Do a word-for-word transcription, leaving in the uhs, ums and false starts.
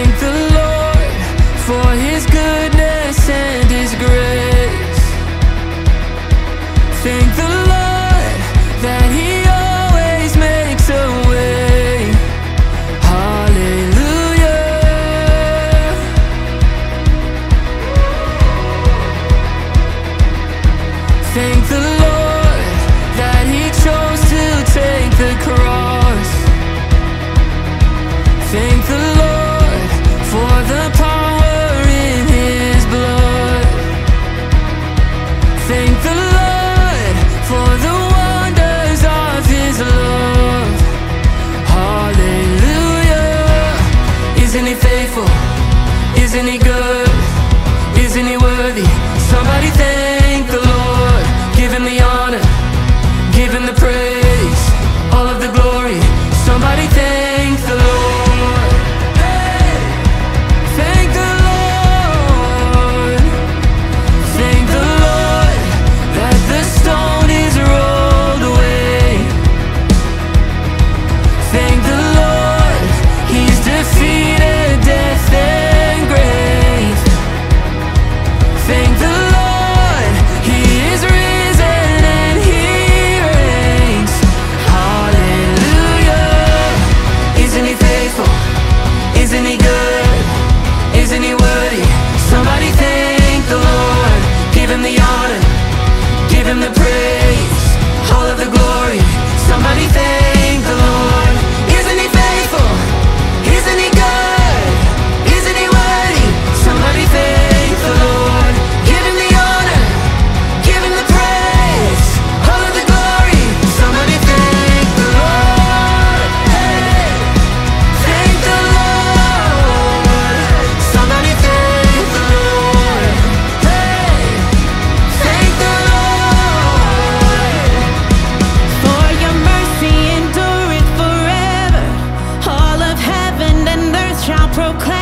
Thank the Lord for His goodness and His grace. Thank the Lord that He always makes a way. Hallelujah. Thank the Lord that He chose to take the cross. Thank the Lord for the power in His blood. Thank the Lord for the wonders of His love. Hallelujah. Isn't He faithful? Isn't He good? Isn't He worthy? Somebody thank the Lord. Give Him the honor, give Him the praise, all of the glory. Somebody thank the Lord. Hey! Thank the Lord. Thank the Lord that the stone is rolled away. Thank the Lord, He's defeated death and grave. Thank the Lord, He is risen and He reigns. Hallelujah. Isn't He faithful? Isn't He good? Isn't He worthy? Somebody thank the Lord. Give Him the honor, give Him the praise, all of the glory. Somebody thank the Lord. Isn't He faithful? Isn't He good? Isn't He worthy? Somebody thank the Lord. Give Him the honor, give Him the praise, all of the glory. Somebody thank the Lord. Hey! Thank the Lord. Somebody thank the Lord. Hey! Thank the Lord. For your mercy endureth forever. All of heaven and earth shall proclaim.